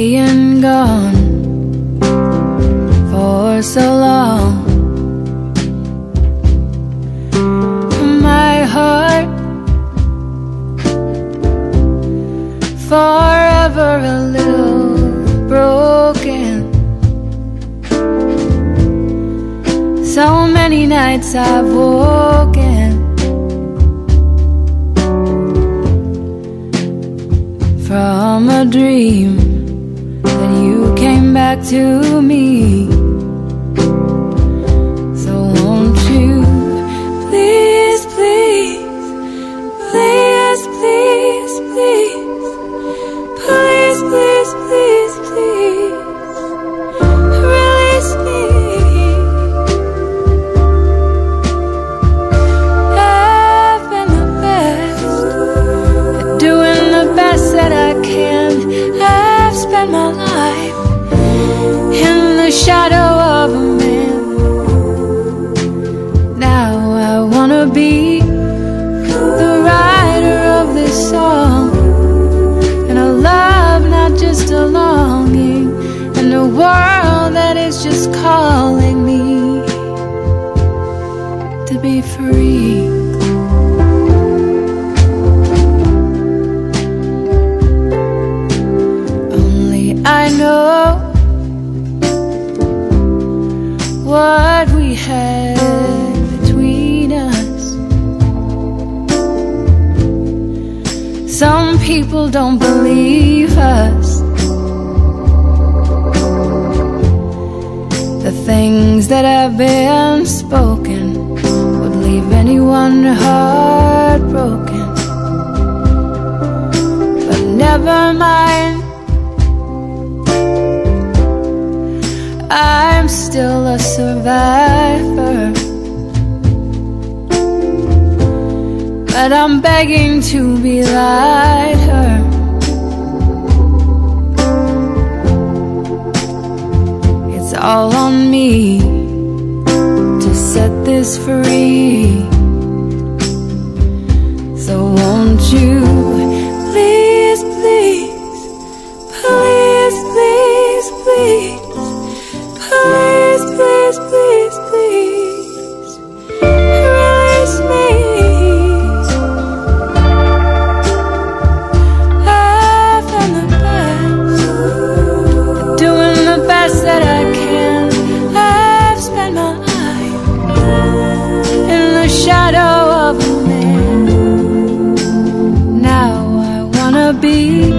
being gone for so long. My heart forever a little broken. So many nights I've woken from a dream that you came back to me. So won't you please, please, please, please, please, please, please, please, please release me. I've been the best at doing the best that I can. I've spent my life in the shadow of a man. Now I wanna be the writer of this song, and a love, not just a longing, and a world that is just calling me to be free. Only I know what we had between us. Some people don't believe us. The things that have been spoken would leave anyone heartbroken. But never mind, I'm still a survivor. But I'm begging to be lighter. It's all on me to set this free. So won't you please, please, please, please, please, please, please, please, please release me. I've done the best, doing the best that I can. I've spent my life in the shadow of a man. Now I wanna be